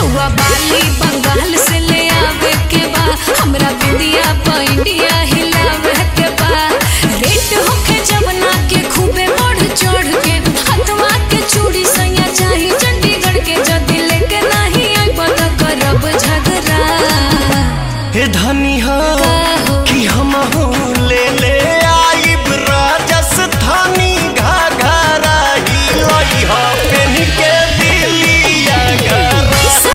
नथुआ बाली बंगाल से ले आवे के बा हमरा बिंदिया पे इंडिया